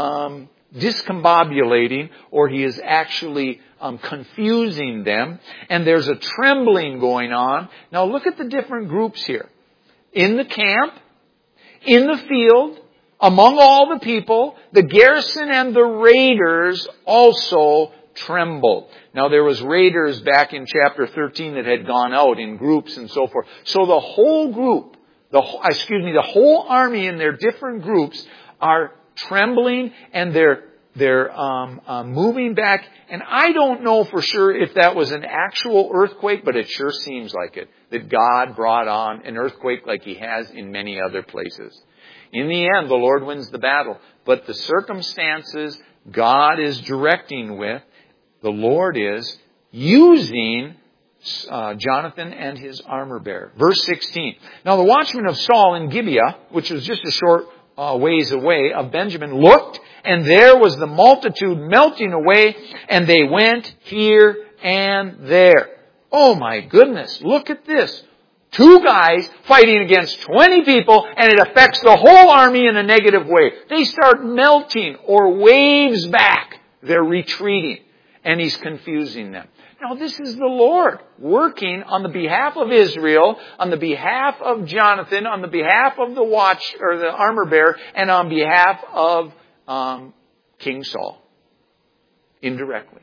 [SPEAKER 1] discombobulating, or He is actually confusing them, and there's a trembling going on. Now look at the different groups here. In the camp, in the field, among all the people, the garrison and the raiders also trembled. Now there was raiders back in chapter 13 that had gone out in groups and so forth. So the whole group, the whole army in their different groups are trembling and they're moving back. And I don't know for sure if that was an actual earthquake, but it sure seems like it. That God brought on an earthquake like He has in many other places. In the end, the Lord wins the battle. But the circumstances God is directing with, the Lord is using Jonathan and his armor bearer. Verse 16. Now the watchmen of Saul in Gibeah, which was just a short ways away, of Benjamin, looked, and there was the multitude melting away, and they went here and there. Oh my goodness, look at this. 2 guys fighting against 20 people, and it affects the whole army in a negative way. They start melting or waves back. They're retreating, and He's confusing them. Now this is the Lord working on the behalf of Israel, on the behalf of Jonathan, on the behalf of the the armor bearer, and on behalf of King Saul. Indirectly.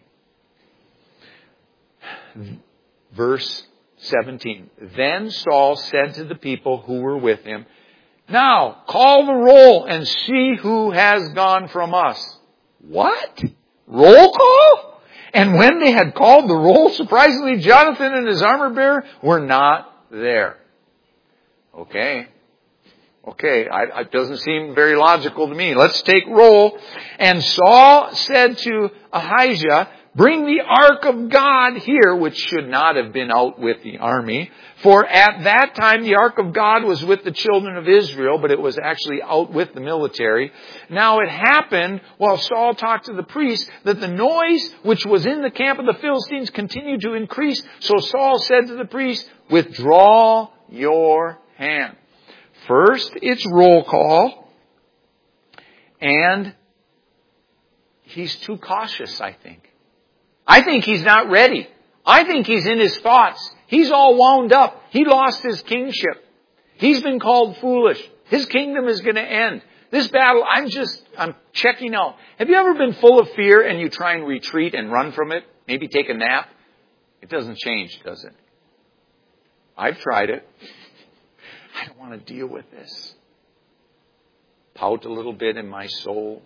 [SPEAKER 1] Verse 17. Then Saul said to the people who were with him, "Now call the roll and see who has gone from us." What? Roll call? And when they had called the roll, surprisingly, Jonathan and his armor bearer were not there. Okay, it doesn't seem very logical to me. Let's take roll. And Saul said to Ahijah, "Bring the ark of God here," which should not have been out with the army. For at that time the ark of God was with the children of Israel, but it was actually out with the military. Now it happened while Saul talked to the priest that the noise which was in the camp of the Philistines continued to increase. So Saul said to the priest, "Withdraw your hand." First, it's roll call. And he's too cautious, I think. I think he's not ready. I think he's in his thoughts. He's all wound up. He lost his kingship. He's been called foolish. His kingdom is going to end. This battle, I'm checking out. Have you ever been full of fear and you try and retreat and run from it? Maybe take a nap? It doesn't change, does it? I've tried it. I don't want to deal with this. Pout a little bit in my soul.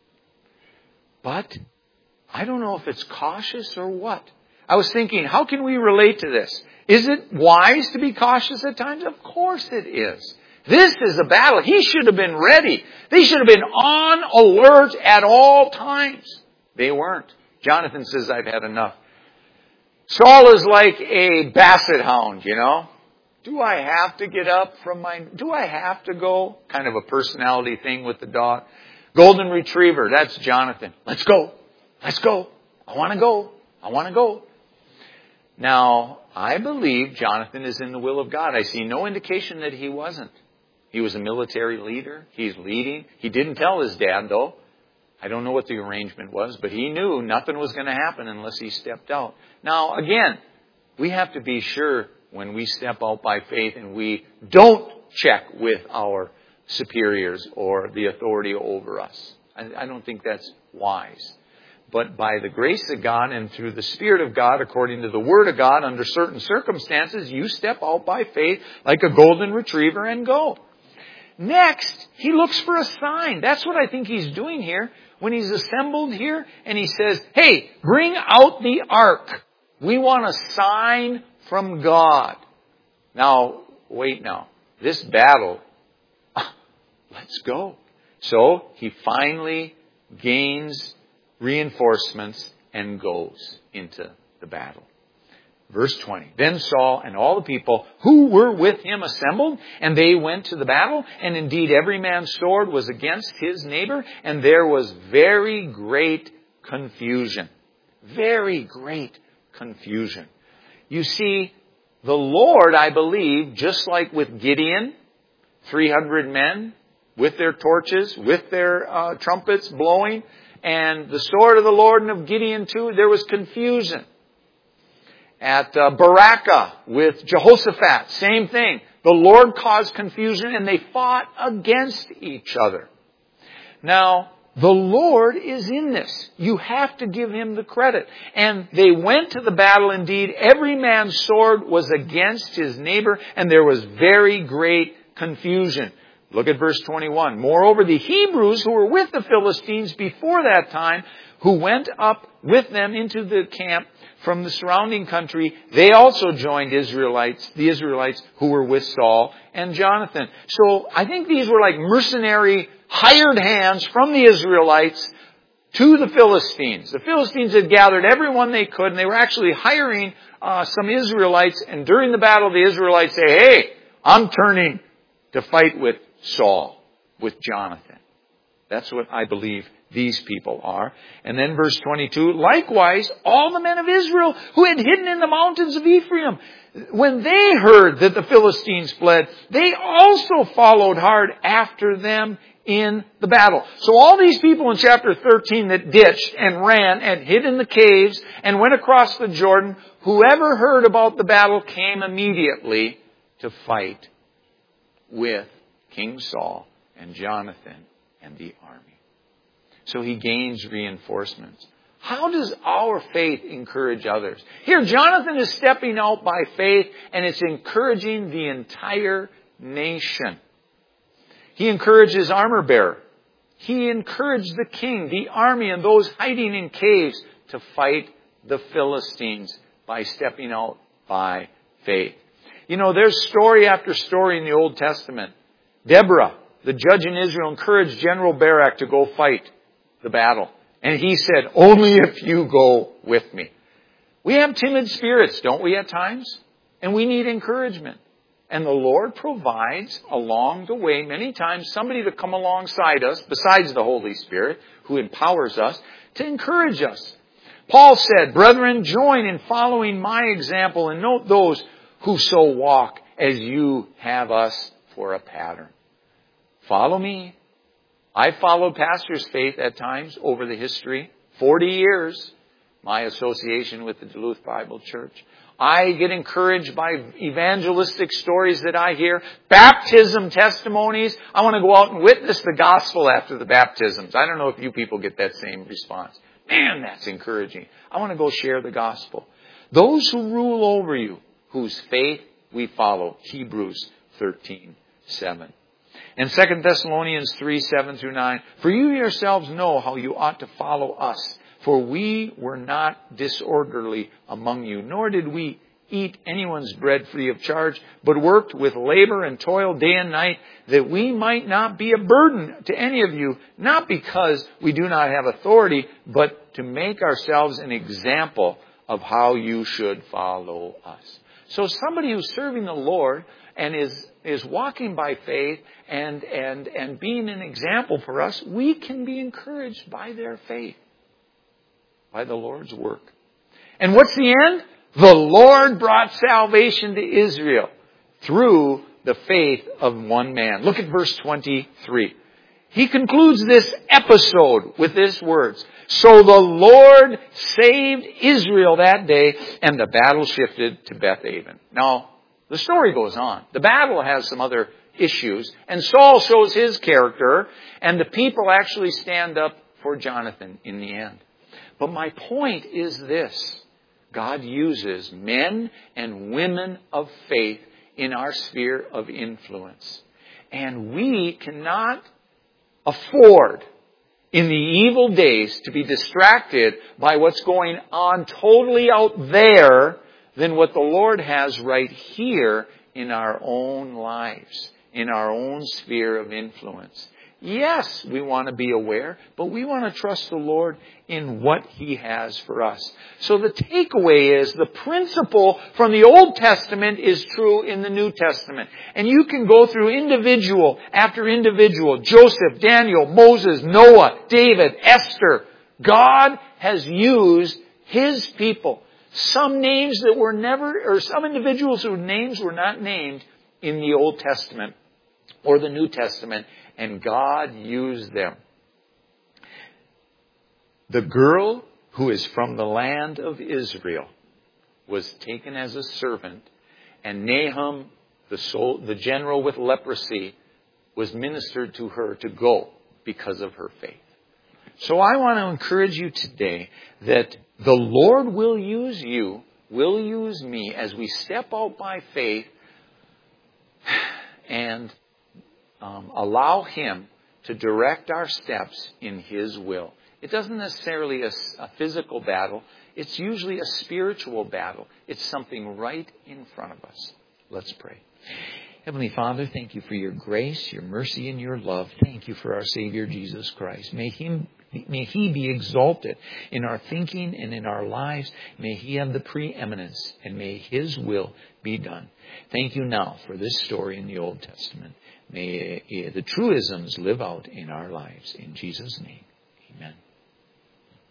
[SPEAKER 1] But I don't know if it's cautious or what. I was thinking, how can we relate to this? Is it wise to be cautious at times? Of course it is. This is a battle. He should have been ready. They should have been on alert at all times. They weren't. Jonathan says, "I've had enough." Saul is like a basset hound, you know. Do I have to get up do I have to go? Kind of a personality thing with the dog. Golden retriever, that's Jonathan. Let's go. Let's go. I want to go. I want to go. Now, I believe Jonathan is in the will of God. I see no indication that he wasn't. He was a military leader. He's leading. He didn't tell his dad, though. I don't know what the arrangement was, but he knew nothing was going to happen unless he stepped out. Now, again, we have to be sure when we step out by faith and we don't check with our superiors or the authority over us. I don't think that's wise. But by the grace of God and through the Spirit of God, according to the Word of God, under certain circumstances, you step out by faith like a golden retriever and go. Next, he looks for a sign. That's what I think he's doing here. When he's assembled here and he says, "Hey, bring out the ark. We want a sign from God." Now, wait now. This battle, let's go. So he finally gains reinforcements and goes into the battle. Verse 20. Then Saul and all the people who were with him assembled, and they went to the battle. And indeed every man's sword was against his neighbor, and there was very great confusion. Very great confusion. You see, the Lord, I believe, just like with Gideon, 300 men with their torches, with their trumpets blowing, and the sword of the Lord and of Gideon too, there was confusion. At Barakah with Jehoshaphat, same thing. The Lord caused confusion and they fought against each other. Now, the Lord is in this. You have to give Him the credit. And they went to the battle indeed. Every man's sword was against his neighbor, and there was very great confusion. Look at verse 21. Moreover, the Hebrews who were with the Philistines before that time, who went up with them into the camp from the surrounding country, they also joined the Israelites who were with Saul and Jonathan. So I think these were like mercenary hired hands from the Israelites to the Philistines. The Philistines had gathered everyone they could, and they were actually hiring some Israelites. And during the battle, the Israelites say, hey, I'm turning to fight with Saul, with Jonathan. That's what I believe these people are. And then verse 22, likewise, all the men of Israel who had hidden in the mountains of Ephraim, when they heard that the Philistines fled, they also followed hard after them in the battle. So all these people in chapter 13 that ditched and ran and hid in the caves and went across the Jordan, whoever heard about the battle came immediately to fight with King Saul and Jonathan and the army. So he gains reinforcements. How does our faith encourage others? Here, Jonathan is stepping out by faith, and it's encouraging the entire nation. He encouraged his armor bearer. He encouraged the king, the army, and those hiding in caves to fight the Philistines by stepping out by faith. You know, there's story after story in the Old Testament. Deborah, the judge in Israel, encouraged General Barak to go fight the battle. And he said, only if you go with me. We have timid spirits, don't we, at times? And we need encouragement. And the Lord provides along the way many times somebody to come alongside us, besides the Holy Spirit, who empowers us, to encourage us. Paul said, brethren, join in following my example and note those who so walk as you have us for a pattern. Follow me. I followed pastor's faith at times over the history. 40 years, my association with the Duluth Bible Church. I get encouraged by evangelistic stories that I hear. Baptism testimonies. I want to go out and witness the gospel after the baptisms. I don't know if you people get that same response. Man, that's encouraging. I want to go share the gospel. Those who rule over you, whose faith we follow. Hebrews 13:7. And 2 Thessalonians 3:7-9. For you yourselves know how you ought to follow us. For we were not disorderly among you, nor did we eat anyone's bread free of charge, but worked with labor and toil day and night, that we might not be a burden to any of you, not because we do not have authority, but to make ourselves an example of how you should follow us. So somebody who's serving the Lord and is walking by faith and being an example for us, we can be encouraged by their faith, by the Lord's work. And what's the end? The Lord brought salvation to Israel through the faith of one man. Look at verse 23. He concludes this episode with these words. So the Lord saved Israel that day, and the battle shifted to Beth-aven. Now, the story goes on. The battle has some other issues, and Saul shows his character, and the people actually stand up for Jonathan in the end. But my point is this. God uses men and women of faith in our sphere of influence. And we cannot afford in the evil days to be distracted by what's going on totally out there than what the Lord has right here in our own lives, in our own sphere of influence. Yes, we want to be aware, but we want to trust the Lord in what He has for us. So the takeaway is the principle from the Old Testament is true in the New Testament. And you can go through individual after individual. Joseph, Daniel, Moses, Noah, David, Esther. God has used His people. Some names that were never, or some individuals whose names were not named in the Old Testament or the New Testament. And God used them. The girl who is from the land of Israel was taken as a servant, and Nahum, the general with leprosy, was ministered to her to go because of her faith. So I want to encourage you today that the Lord will use you, will use me as we step out by faith and allow Him to direct our steps in His will. It doesn't necessarily a physical battle. It's usually a spiritual battle. It's something right in front of us. Let's pray. Heavenly Father, thank you for your grace, your mercy, and your love. Thank you for our Savior, Jesus Christ. May He be exalted in our thinking and in our lives. May He have the preeminence, and may His will be done. Thank you now for this story in the Old Testament. May the truisms live out in our lives. In Jesus' name.